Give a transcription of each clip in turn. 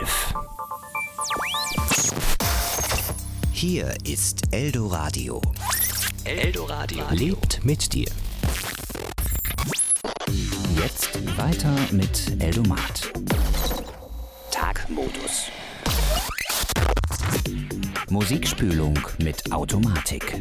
11. Hier ist Eldoradio. Eldoradio lebt mit dir. Jetzt weiter mit Eldomat. Tagmodus. Musikspülung mit Automatik.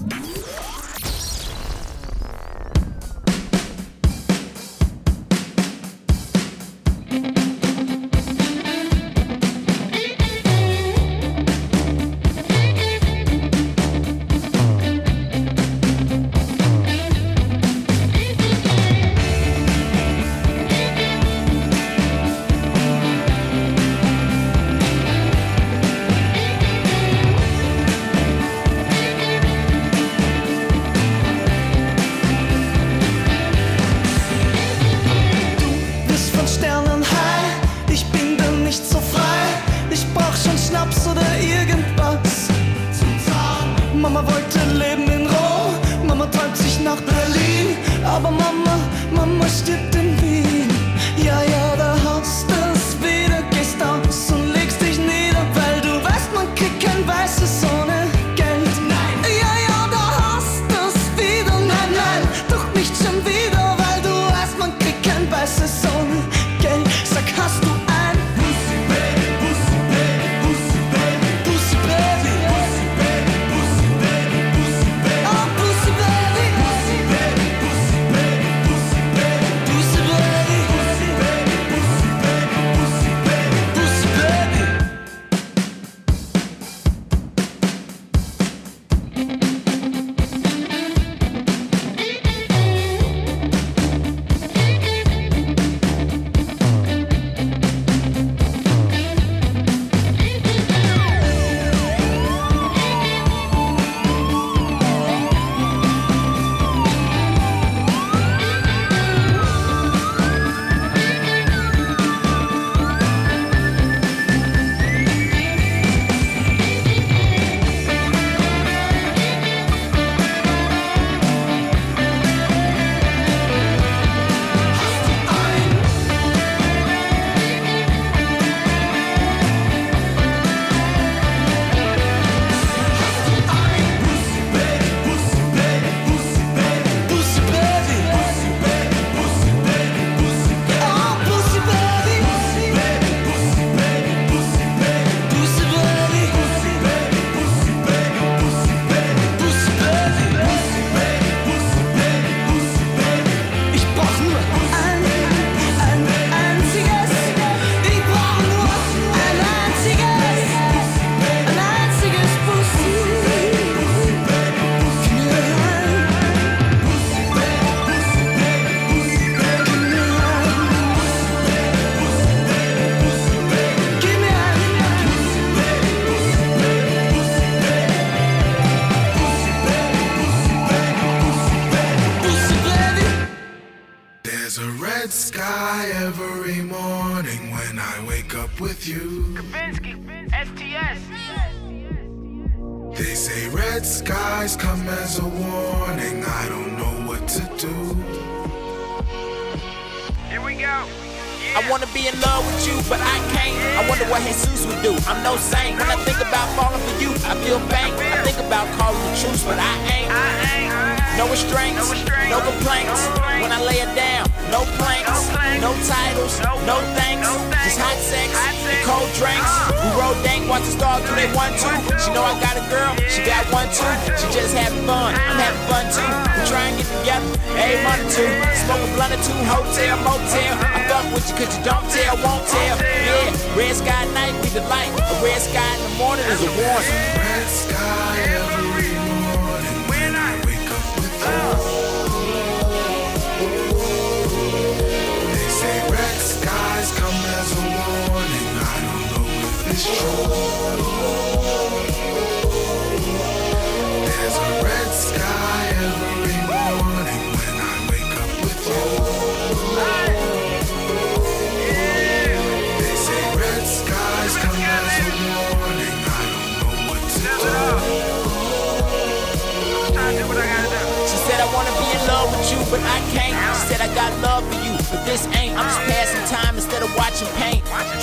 But I can't. She said I got love for you, but this ain't. I'm just passing time instead of watching paint. Dry on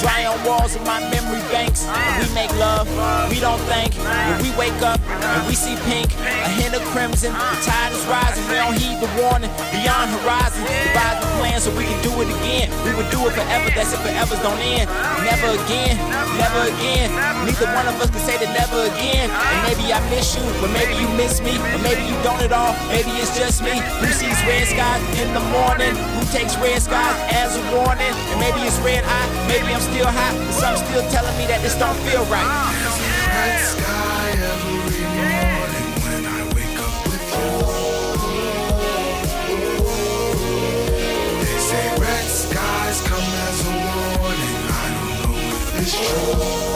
walls of my memory banks. We make love, we don't think. When we wake up and we see pink, a hint of crimson, the tide is rising. We don't heed the warning, beyond horizon. Devise the plan so we can do it again. We would do it forever, that's if forevers don't end. Never again, never again. Neither one of us can say that never again. And maybe I miss you, but maybe you miss me. Or maybe you don't at all, maybe it's just me. Who sees red skies in the morning? Who takes red skies as a warning? And maybe it's red eye, maybe I'm still hot, but some still telling me that this don't feel right. Red sky every morning when I wake up with you. They say red skies come as a warning. I don't know if it's true.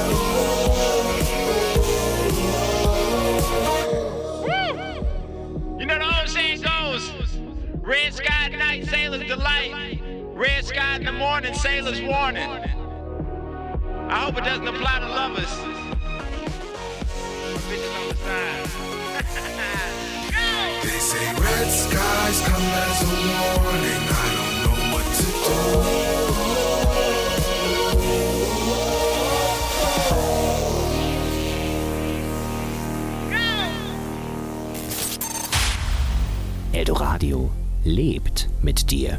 You know the old saying goes, red sky at night, sailor's delight. Red sky in the morning, sailor's warning. I hope it doesn't apply to lovers. Bitches on the side. They say red skies come as a warning. I don't know what to do. Eldoradio lebt mit dir.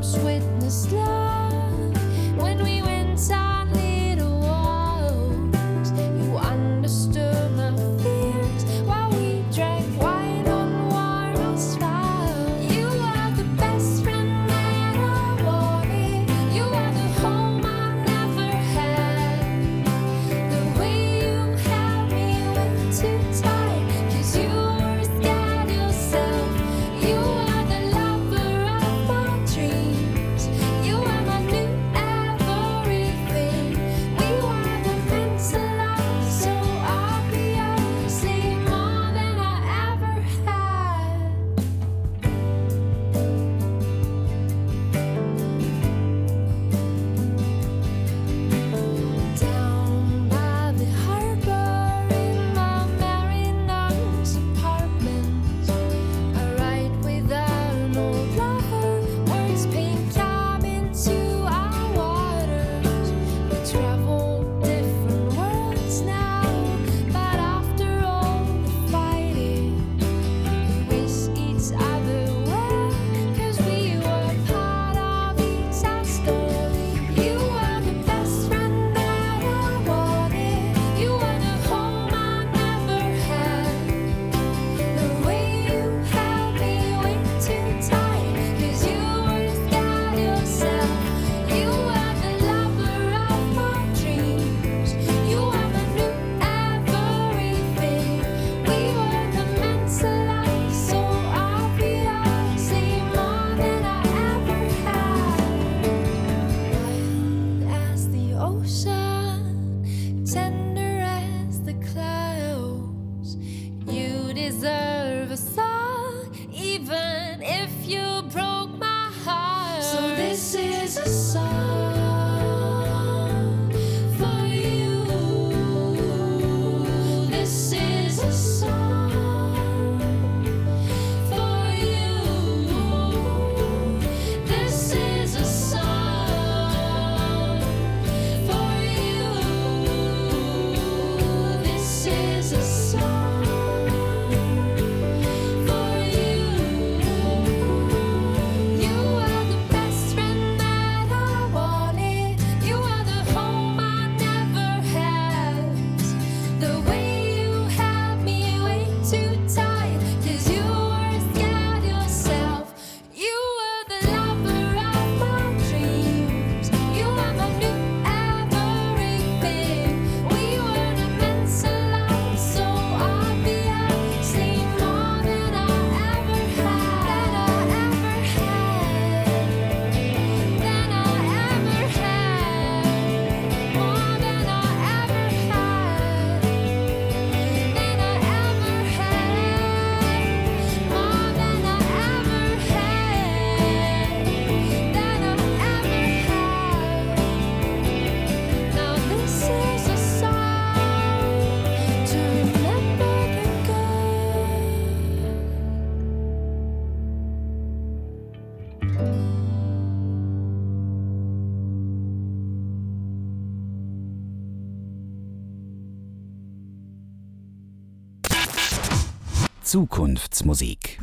Zukunftsmusik.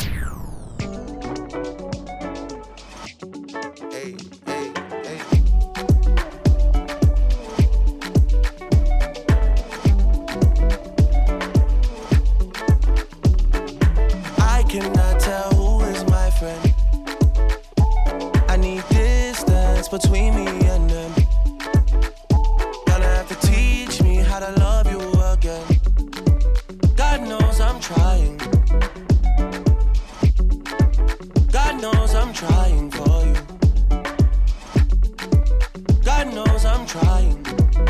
I cannot tell who is my friend. I need distance between me and them. Gonna have to teach me how to love you again. God knows I'm trying. God knows I'm trying for you. God knows I'm trying.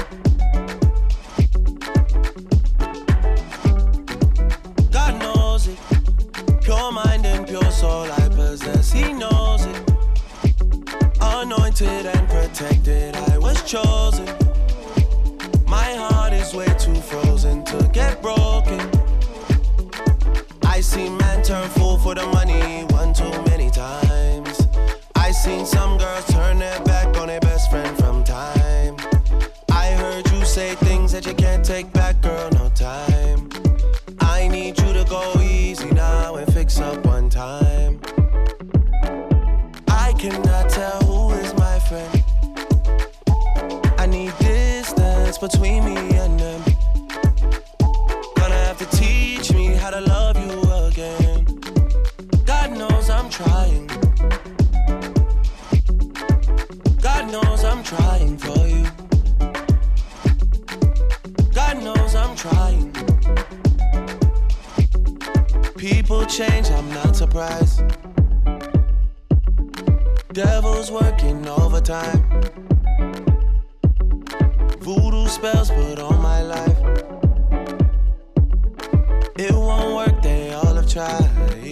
God knows it. Pure mind and pure soul I possess. He knows it. Anointed and protected, I was chosen. My heart is way too frozen to get broken. I seen man turn fool for the money one too many times. I seen some girls turn their back on their best friend from time. I heard you say things that you can't take back, girl, no time. I need you to go easy now and fix up one time. I cannot tell who is my friend. I need distance between me and them. Gonna have to teach me how to love you again. God knows I'm trying. God knows I'm trying for you. God knows I'm trying. People change, I'm not surprised. Devil's working overtime. Voodoo spells put on my life. It won't work, they all have tried.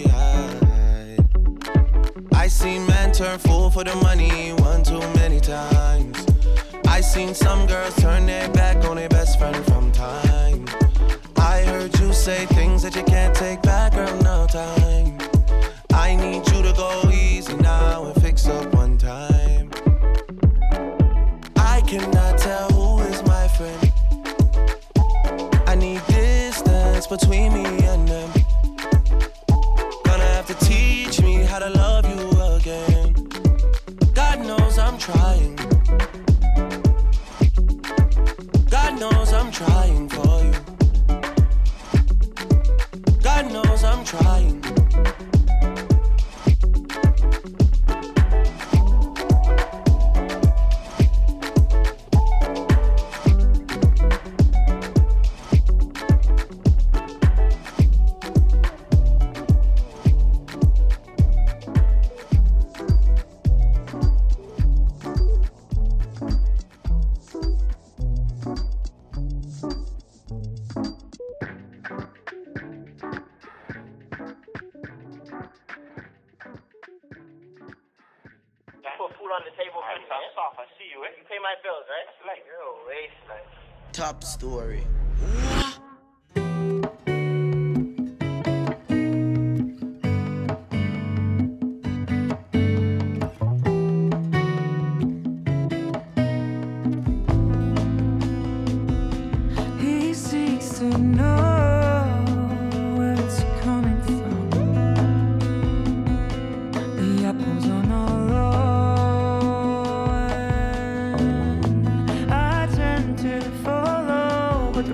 I seen men turn fool for the money one too many times. I seen some girls turn their back on their best friend from time. I heard you say things that you can't take back, girl, no time. I need you to go easy now and fix up one time. I cannot tell who is my friend. I need distance between me and them. Gonna have to teach me how to love you again. God knows I'm trying. God knows I'm trying for you. God knows I'm trying. Top story. He seeks to know where it's coming from. The apples on our lawn. I tend to follow, but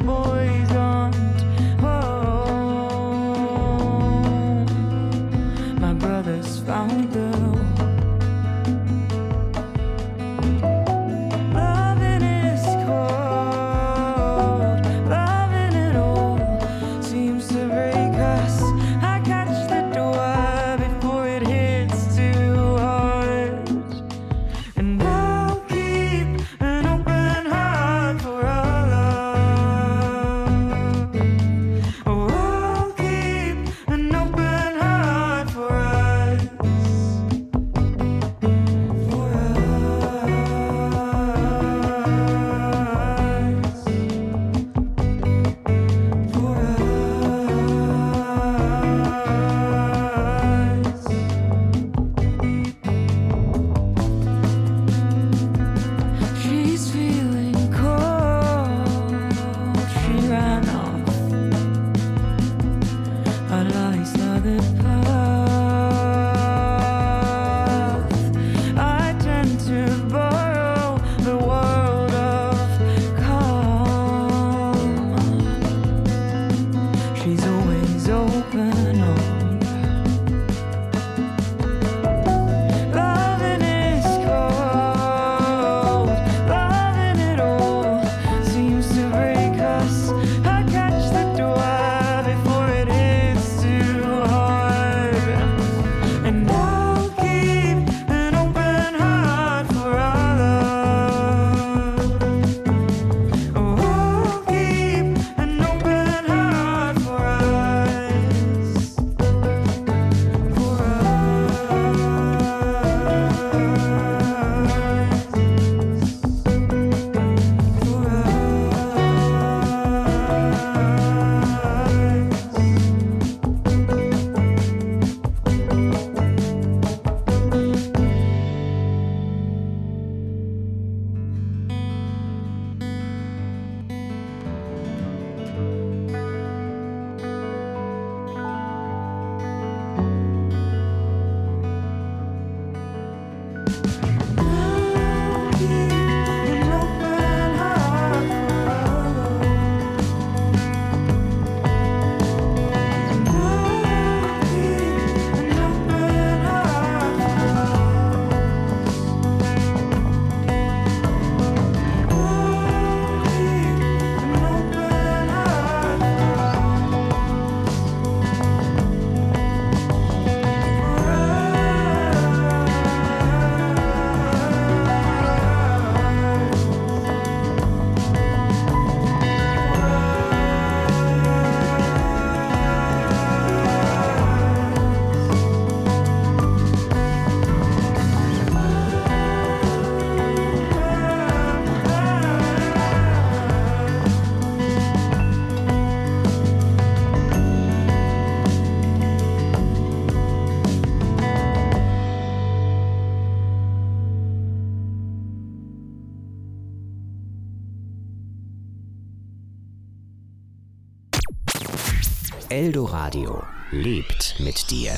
Eldoradio lebt mit dir.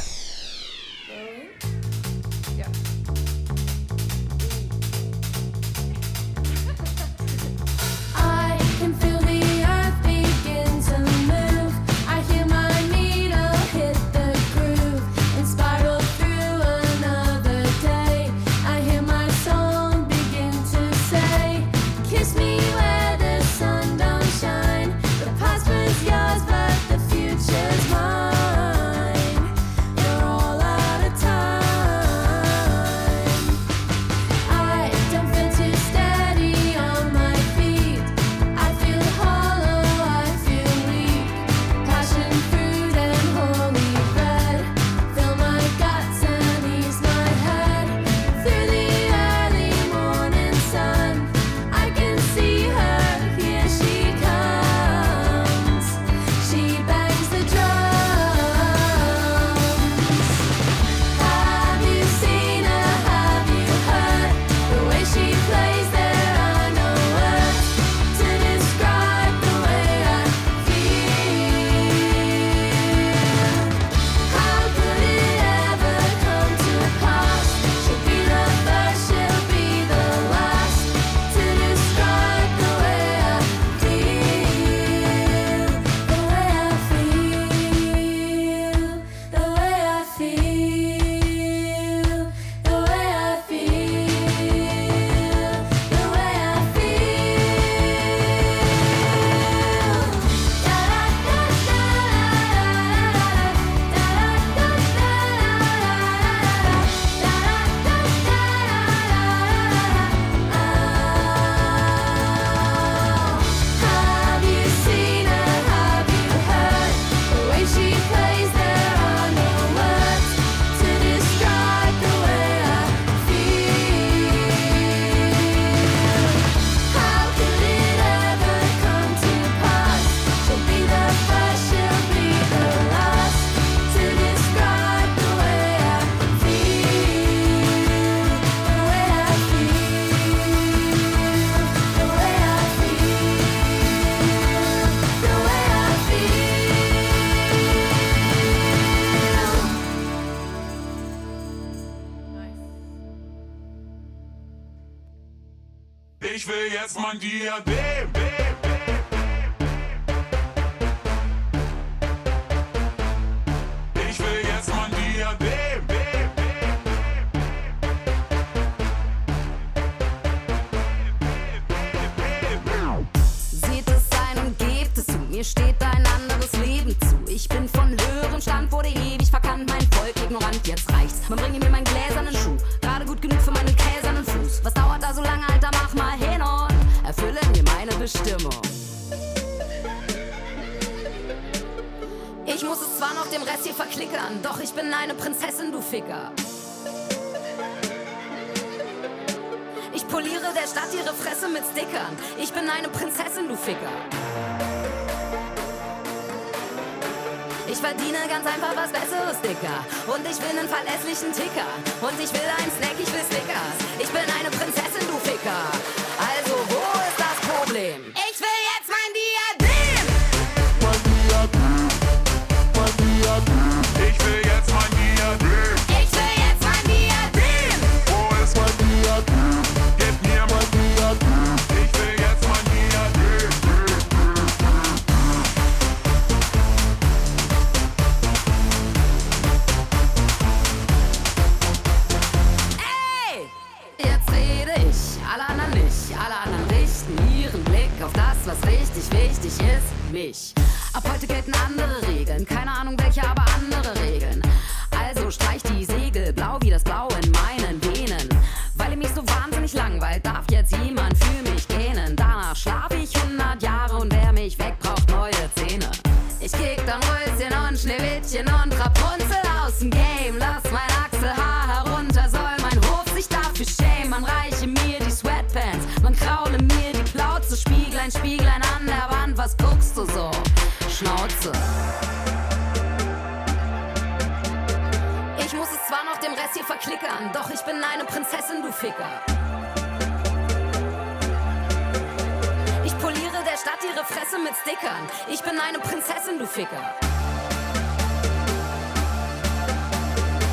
Ich will jetzt mein Diadem. Ich will jetzt mein Diadem. Seht es ein und gebt es zu, mir steht ein anderes Leben zu. Ich bin von höherem Stand, wurde ewig verkannt, mein Volk ignorant, jetzt reicht's. Man bringe mir meinen gläsernen Schuh, gerade gut genug für meinen käsernen Fuß. Was dauert da so lange, Alter, mach mal hin und erfülle mir meine Bestimmung. Ich muss es zwar noch dem Rest hier verklickern, doch ich bin eine Prinzessin, du Ficker. Ich poliere der Stadt ihre Fresse mit Stickern. Ich bin eine Prinzessin, du Ficker. Ich verdiene ganz einfach was Besseres, Dicker. Und ich will einen verlässlichen Ticker. Und ich will einen Snack, ich will Snickers. Ich bin eine Prinzessin, du Ficker. Also, wo ist das Problem? Ich will jetzt mein Diadem! Mein Diadem. Mein Diadem. Ich will jetzt mein Diadem. Ich will jetzt mein Diadem! Wo ist mein Diadem? Gib mir mein Diadem. Ich will jetzt mein Diadem. Ey! Jetzt rede ich, alle anderen nicht. Alle anderen richten ihren Blick auf das, was richtig wichtig ist, mich. Ab heute gelten andere Regeln, keine Ahnung welche, aber andere Regeln. Also streich die Segel, blau wie das Blau in meinen Venen. Weil ihr mich so wahnsinnig langweilt, darf jetzt jemand für mich gähnen. Danach schlaf ich 100 Jahre und wer mich weg braucht neue Zähne. Ich kick dann Röschen und Schneewittchen und Rapunzel aus dem Game. Lass mein Achselhaar herunter, soll mein Hof sich dafür schämen. Man reiche mir die Sweatpants, man kraule mir die Plauze. Spieglein, Spieglein an der Wand, was guckst du so? Schnauze. Ich muss es zwar noch dem Rest hier verklickern, doch ich bin eine Prinzessin, du Ficker. Ich poliere der Stadt ihre Fresse mit Stickern. Ich bin eine Prinzessin, du Ficker.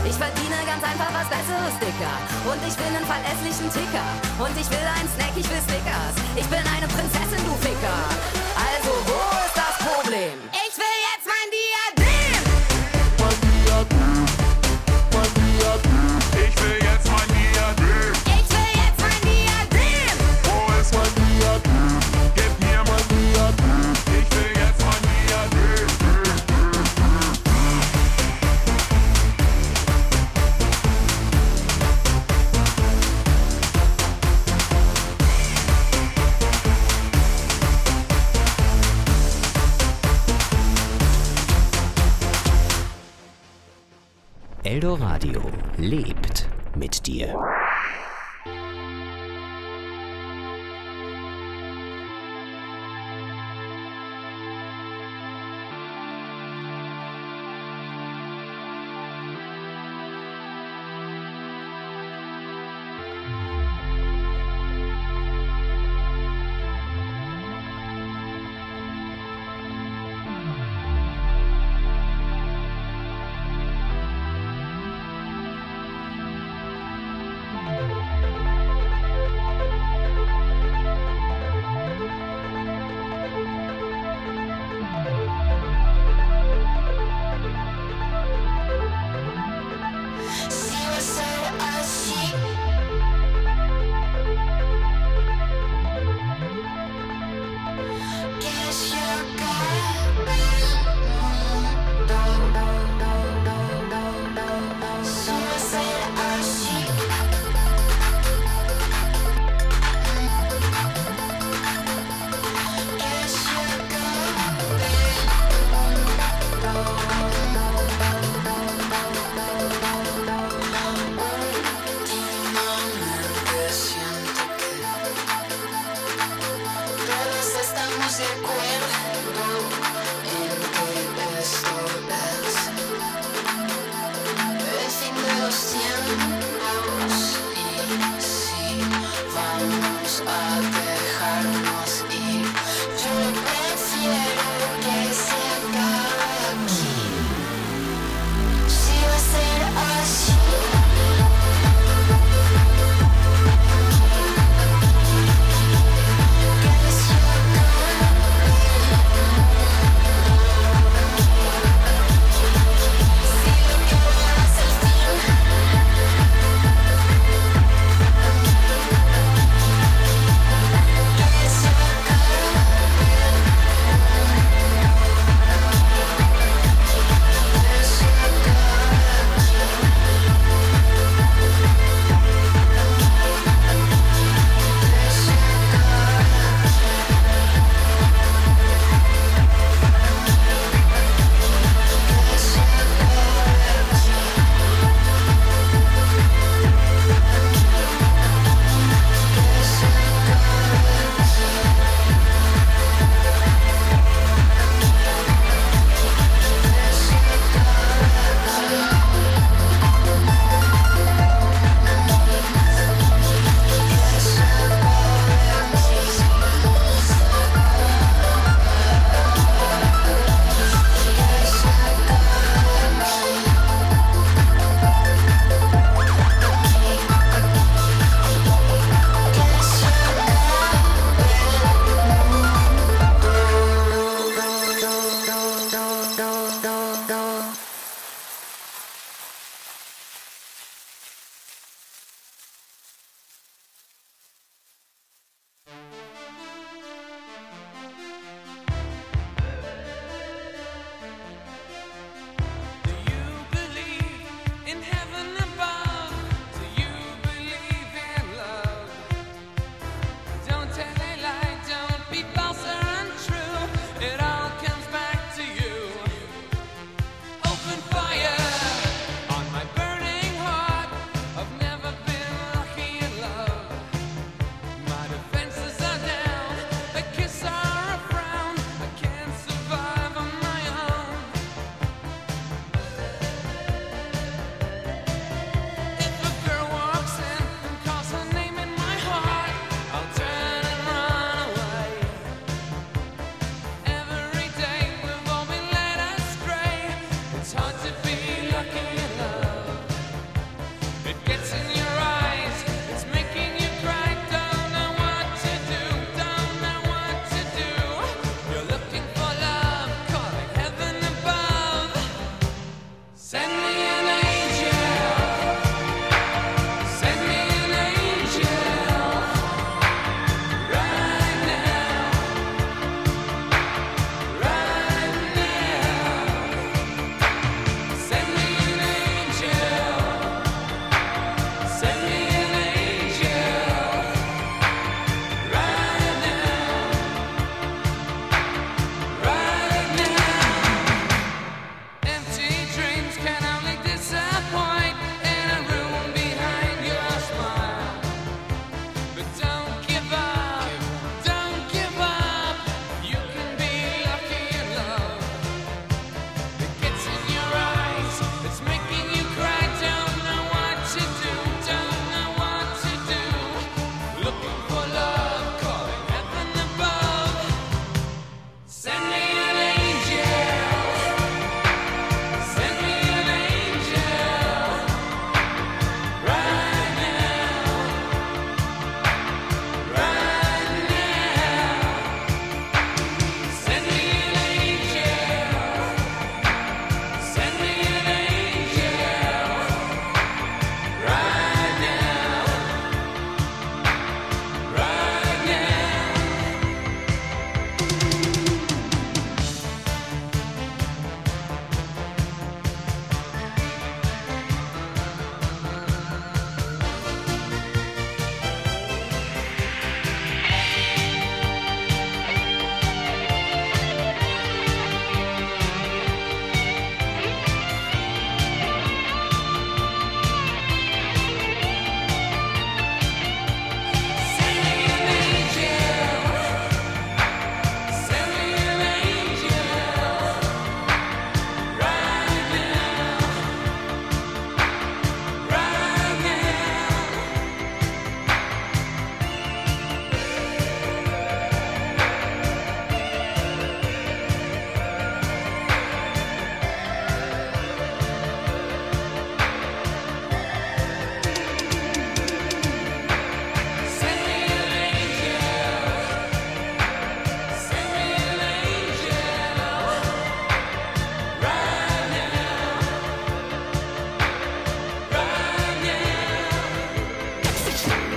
Ich verdiene ganz einfach was Besseres, Dicker. Und ich will einen verlässlichen Ticker. Und ich will einen Snack, ich will Snickers. Ich bin eine Prinzessin, du Ficker. Also, wo ist das Problem? Ich will jetzt mein Diadem. Mein Diadem. Mein Diadem. Ich will jetzt mein Diadem. Ich will jetzt mein Diadem. Wo ist mein Diadem? Gib mir mein Diadem. Ich will jetzt mein Diadem. Eldoradio lebt mit dir.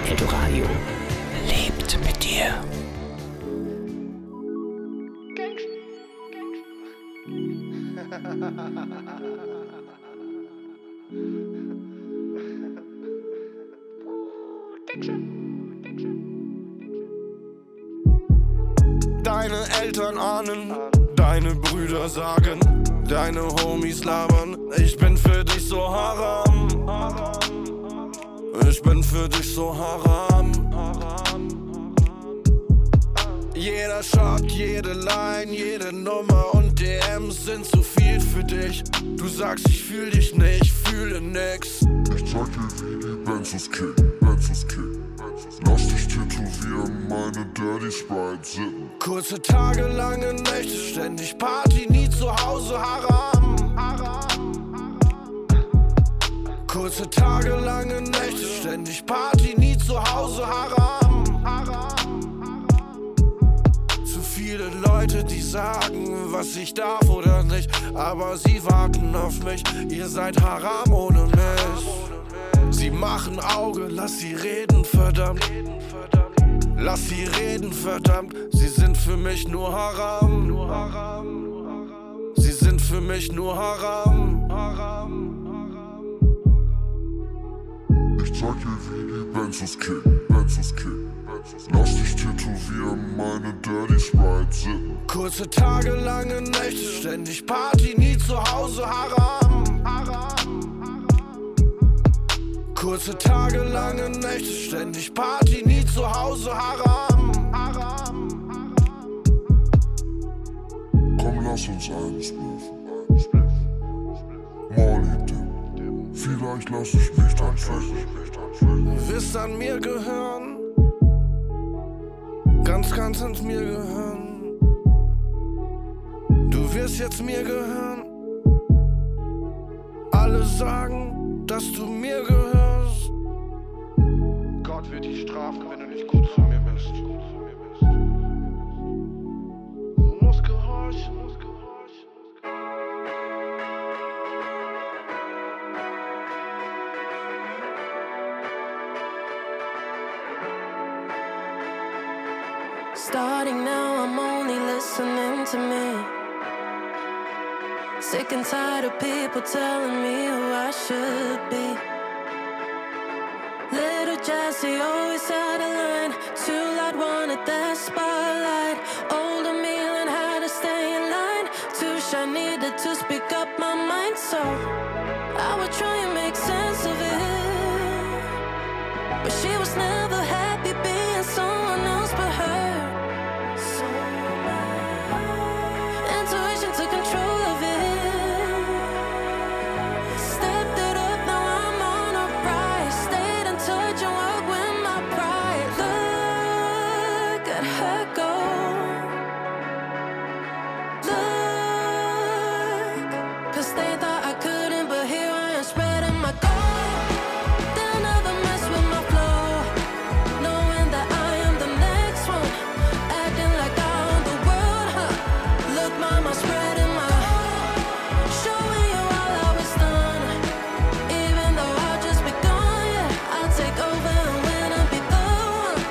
Eldoradio lebt mit dir. Deine Eltern ahnen, deine Brüder sagen, deine Homies labern, ich bin für dich so haram. Ich bin für dich so haram. Jeder Shot, jede Line, jede Nummer und DMs sind zu viel für dich. Du sagst, ich fühl dich nicht, fühle nix. Ich zeig dir, wie die Benzos kicken. Lass dich tätowieren, meine Dirty Sprite sippen. Kurze Tage, lange Nächte, ständig Party, nie zu Hause, haram. Kurze Tage, lange Nächte, ständig Party, nie zu Hause, haram. Zu viele Leute, die sagen, was ich darf oder nicht, aber sie warten auf mich, ihr seid haram ohne mich. Sie machen Auge, lass sie reden, verdammt. Lass sie reden, verdammt. Sie sind für mich nur haram. Sie sind für mich nur haram. Ich zeig dir, wie die Benzos kicken. Lass dich tätowieren, meine Dirty Sprite sippen. Kurze Tage, lange Nächte, ständig Party, nie zu Hause, haram. Kurze Tage, lange Nächte, ständig Party, nie zu Hause, haram. Komm, lass uns einen spliffen. Molly Dip, vielleicht lass ich mich dann ficken. Wirst an mir gehören, ganz ans mir gehören. Du wirst jetzt mir gehören. Alle sagen, dass du mir gehörst. Gott wird dich strafen, wenn du nicht gut zu mir bist. Du musst gehorchen. Starting now, I'm only listening to me. Sick and tired of people telling me who I should be. Little Jessie always had a line. Too loud, wanted that spotlight. Older me learned how to stay in line. Too shy, needed to speak up my mind. So I would try and make sense of it, but she was never happy being someone else but her. Intuition took control of it. Stepped it up, now I'm on a rise. Stayed in touch and worked with my pride. Look at her go. Look, 'cause they thought I couldn't, but here I am spreading my gold. They'll never mess with my flow, knowing that I am the next one, acting like I own the world, huh? Look, mama, spreading my heart, showing you all I was done. Even though I've just begun, yeah, I'll take over and win and be the one.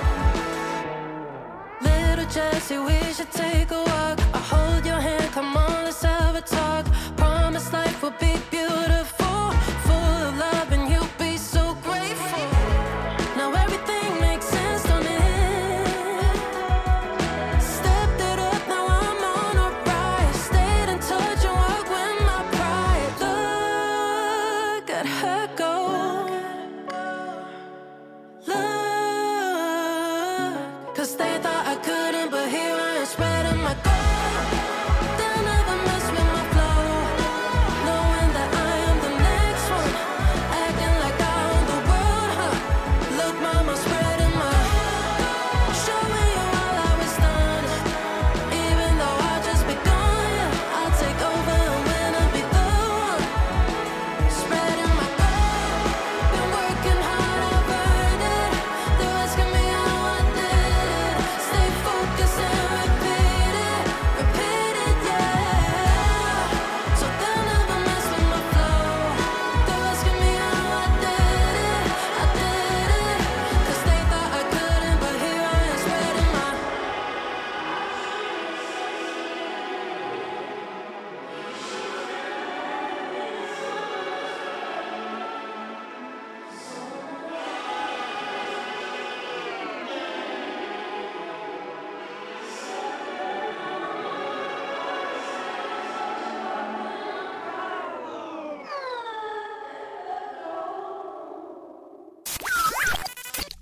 Little Jessie, we should take a walk. I'll hold your hand, come on, let's have a talk. Promise life will be beautiful, full of love, and you'll be so grateful. Now everything makes sense, don't it? Stepped it up, now I'm on a rise. Stayed in touch and worked with my pride. Look at her go. Look, 'cause they thought I couldn't, but here I am spreading my gold. They'll never mess with my flow, knowing that I am the next one, acting like I own the world, huh? Look, mama, spreading my heart, showing you all I was done. Even though I just begun, yeah, I'll take over and win and be the one. Spreading my gold, been working hard, I've earned it. They're asking me how I did it.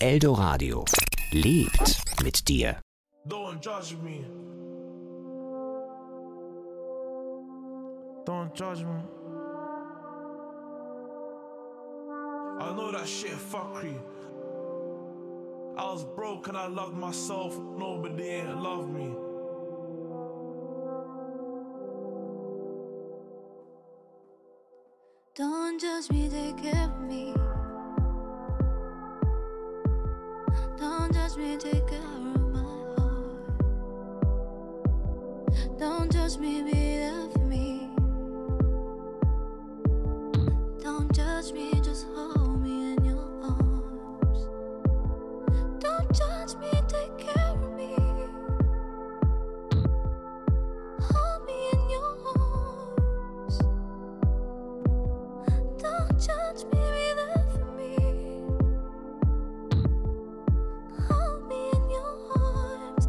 Eldoradio lebt mit dir. Don't judge me. Don't judge me. I know that shit fuckery. I was broke and I loved myself. Nobody ain't loved me. Don't judge me, take care of me. Don't judge me, take care of my heart. Don't judge me, be there for me. Don't judge me, just hold me in your arms. Don't judge me, take care of me. Hold me in your arms. Don't judge me, be there for me. Hold me in your arms.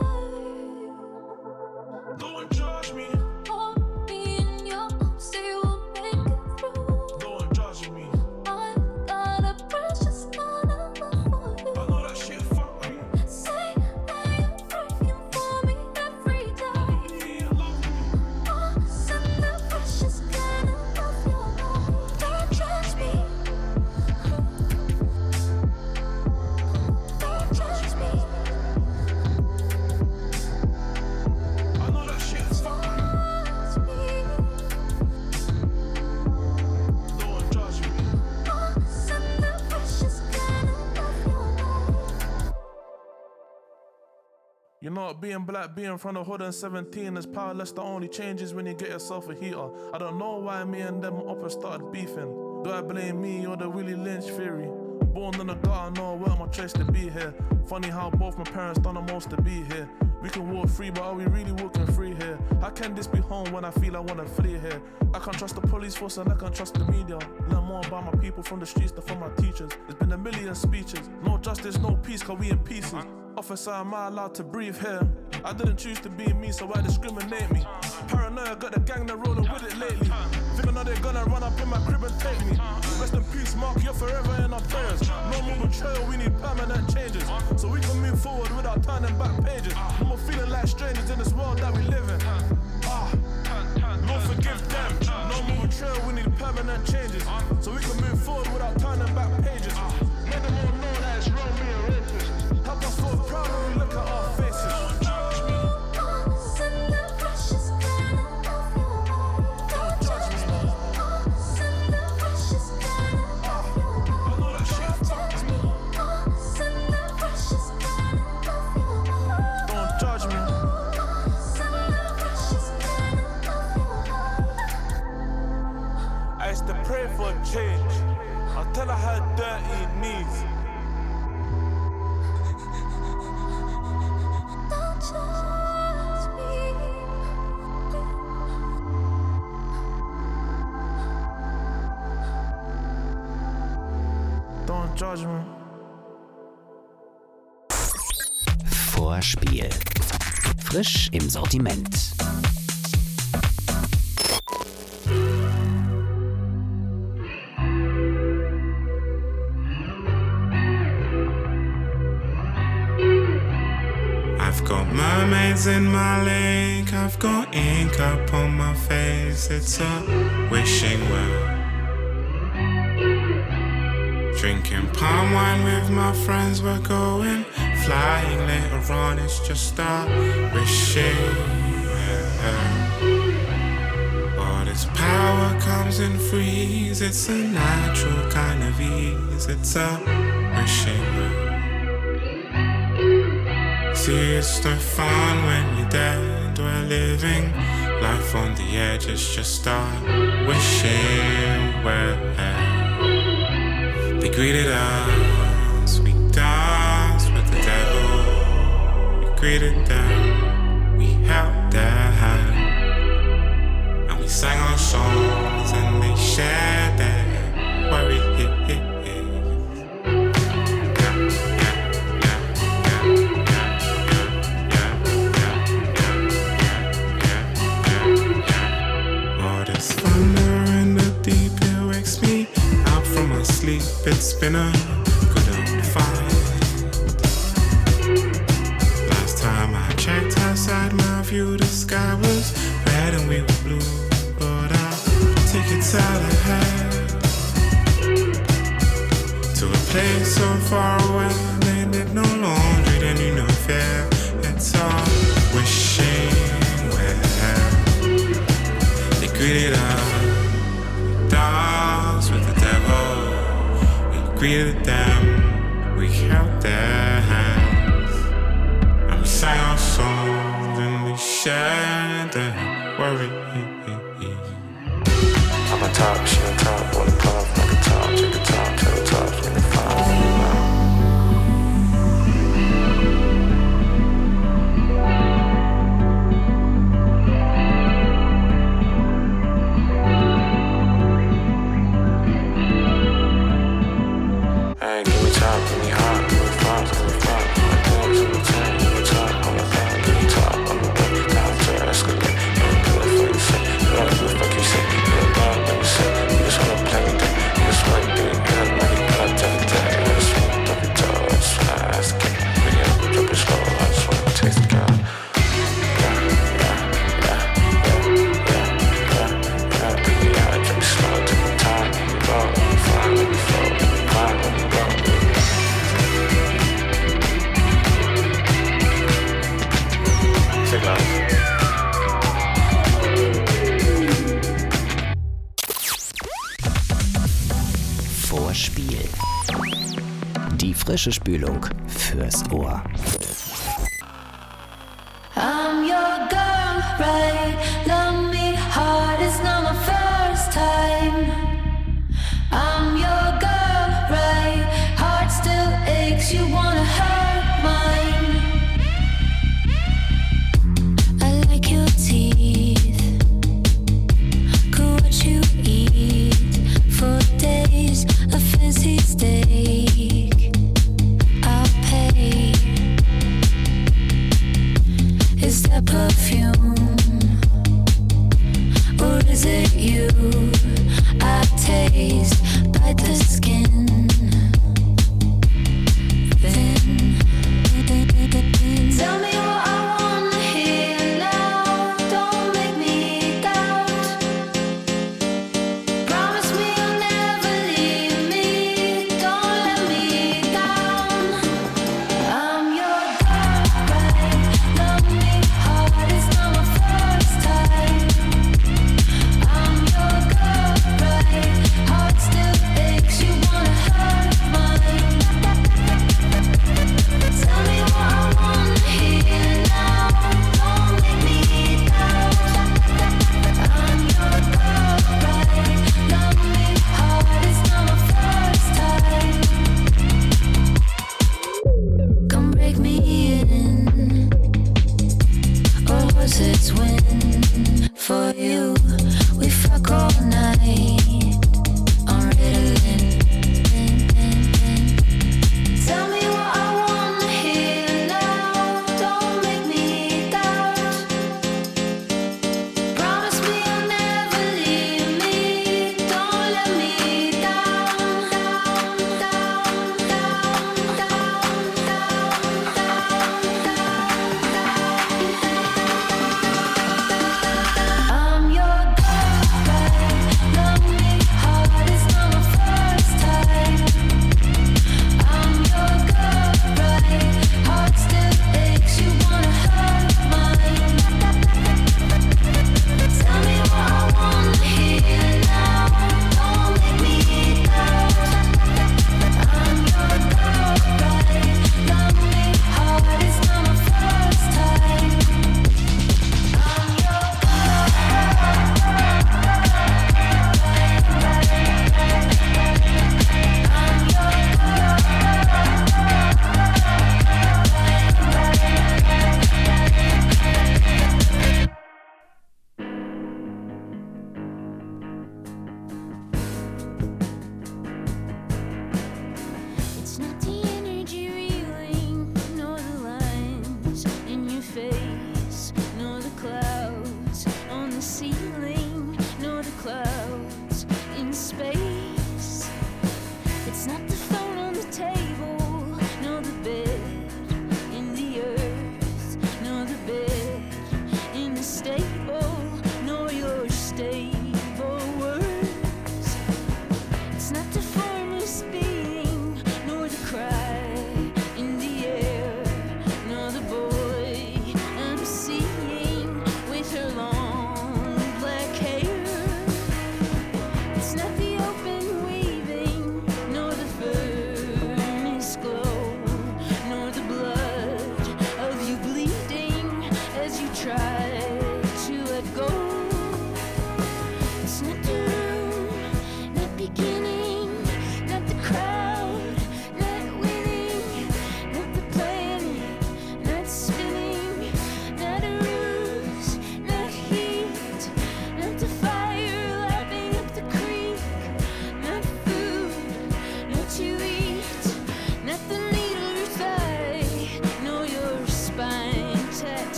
Don't judge me. Hold me in your arms, say we'll make it through. Don't judge me. I've got a precious amount of love for you. I know that shit fuckery. Say that you're praying for me every day. Oh, send that precious kind of love your way. Don't judge me. Don't judge me. I know that shit fuckery. Don't judge me. Oh, send that precious kind of love your way. You know what, being black, being from the hood and 17 is powerless. The only changes when you get yourself a heater. I don't know why me and them uppers started beefing. Do I blame me or the Willie Lynch theory? Born in the gutter, no, where am I traced to be here? Funny how both my parents done the most to be here. We can walk free, but are we really walking free here? How can this be home when I feel I wanna flee here? I can't trust the police force and I can't trust the media. Learn more about my people from the streets than from my teachers. There's been a million speeches. No justice, no peace, cause we in pieces. Officer, am I allowed to breathe here? I didn't choose to be me, so why discriminate me? Paranoia, got the gang that rolling with it lately. Think I know they're gonna run up in my crib and take me. Rest in peace, Mark, you're forever in our prayers. No more betrayal, we need permanent changes. So we can move forward without turning back pages. No more feeling like strangers in this world that we live in. Lord forgive them. No more betrayal, we need permanent changes. So we can move forward without turning back pages. Make them all know that it's wrong being racist. Help us feel proud when we look at our faces. Don't judge me. Send that precious kind of love your way. Don't judge me. Send that precious kind of love your way. I know that shit fucks me. Send that precious kind of love your way. Don't judge me. Send that precious kind of love your way. I used to pray for a change until I had dirty knees. Don't judge me. Don't judge me. Vorspiel. Frisch im Sortiment. I've got mermaids in my lake, I've got ink up on my face, it's a wishing well. Drinking palm wine with my friends, we're going flying later on, it's just a wishing well. All this power comes in threes, it's a natural kind of ease, it's a wishing well. See, it's no fun when you're dead, we're living life on the edge, it's just a wishing well. They greeted us, we danced with the devil. We greeted them, we held their hand, and we sang our songs and they shared their worry. All this thunder in the deep, it wakes me out from my sleep. It's been a good old fight. of you, the sky was red and we were blue. But I'll take you Tallahassee to a place so far away. They did no laundry, then you know fair. It's all wishing well. They greeted us dogs with the devil. We greeted them, we held their hands, and we sang our songs and we shared their worry. I'm a top, she a top, on the top, like a top, check a top, check a top, check a hey, give me top, give me hot, give me frost, give me frost. My dogs in the tank, give me top, on the back, give me top, on the back, down to the escalate. Ain't good for you say, you like the fuck you say. You a dog, let me say, you just wanna play me down. You just wanna get it good, like you got to the day. I just wanna drop your toe, I just wanna ask the king. Bring it up, drop it slow, I just wanna taste the girl. Vorspiel. Die frische Spülung fürs Ohr. I'm your girl, right? Love me hard, it's not my first time. I'm your girl, right? Heart still aches, you wanna hurt mine. I like your teeth, could what you eat for days, a fancy steak, I'll pay. Is that perfume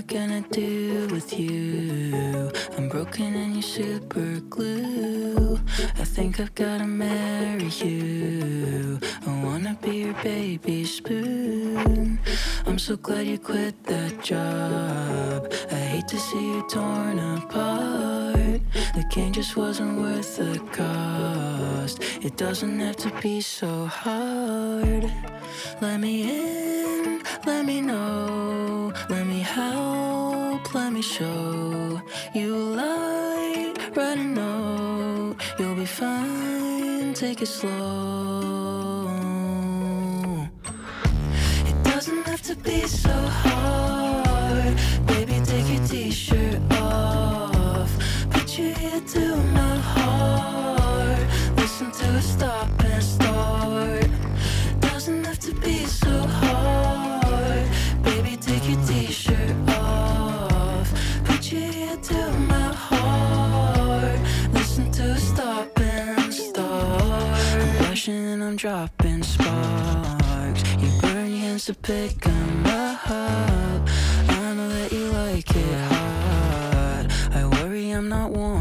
gonna do with you? I'm broken and you're super glue. I think I've gotta marry you. I wanna be your baby spoon. I'm so glad you quit that job. I hate to see you torn apart. The game just wasn't worth the cost. It doesn't have to be so hard. Let me in, let me know, let me help, let me show you a light, write a note, you'll be fine, take it slow. It doesn't have to be so hard, baby, take your t-shirt off, put your ear to my heart, listen to it stop and start. Doesn't have to be so hard, baby, take your t-shirt off, put your ear to my heart, listen to it stop and start. I'm blushing and I'm dropping sparks, you burn your hands to pick 'em up.